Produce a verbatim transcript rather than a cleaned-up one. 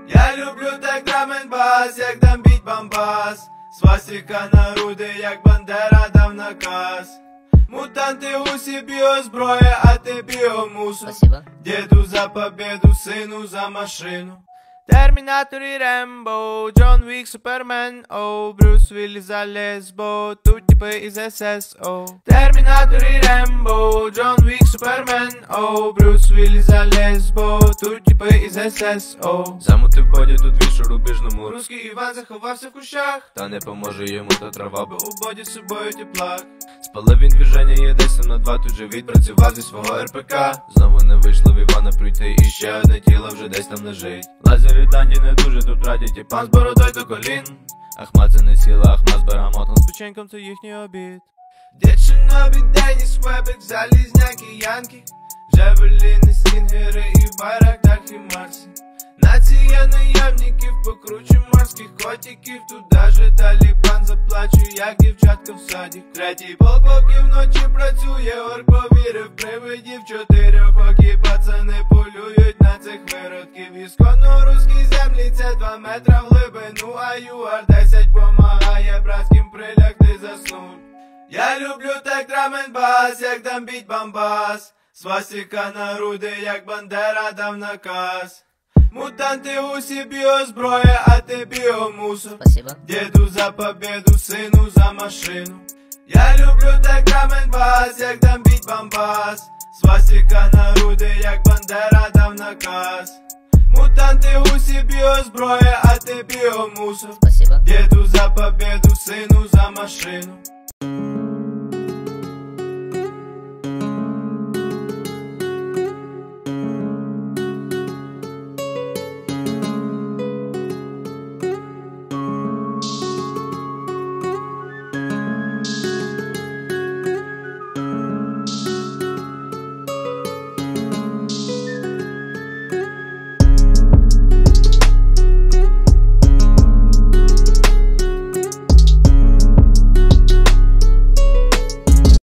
Я люблю так драм-н-бас, як дамбіть бамбас. Свастика на груди, як Бандера дав наказ. Мутанти усі біозброя, а ти біомусор. Спасибо. Діду за победу, сину за машину. Термінатор і Рембо, Джон Вік, Супермен, о, Брюс Вілліс за лесбо, тут типи із ес ес о. Термінатор і Рембо, Джон Вік, Супермен, о, Брюс Вілліс за лесбо, тут типи із ес ес о. Замутив боді тут вішу рубіжному. Русський Іван заховався в кущах, Та не поможе йому та трава, бо бо у боді з собою теплак. спалив він движення, є десь там на два, тут же відпрацював зі свого ер пе ка. Знову не вийшло в Івана прийти, і ще одне тіло вже десь там лежить. Лазери данді не дуже тут радять, і пан з бородою до колін. Ахмат це не сіла, Ахмат з бергамотом. З печеньком це їхній обід. Дівчинові Деніс Вебек, залізняки янки. Джавеліни, стінгери і байрактар хімарсі. Нація наявників, покруче морських котиків. Тут даже Талібан заплачує, як дівчатка в саді. Третій полк поки вночі працює, орк повірив привидів. Чотирьох окі пацани полюють на цих виродків. Ісконно руські землі, це два метра в глибину, а ю ар десять помагає братським прилягти заснуть. Я люблю так драм-н-бас, як дамбіть бамбас. Свастика на груди, як Бандера дав наказ. Мутанти усі біозброя, а ти біомусор. Спасибо. Діду за победу, сину за машину. Я люблю так драм-н-бас, як дамбіть бамбас. Свастика на груди, як Бандера дав наказ. Мутанти усі біозброя, а ти біомусор. Спасибо. Діду за победу, сину за машину.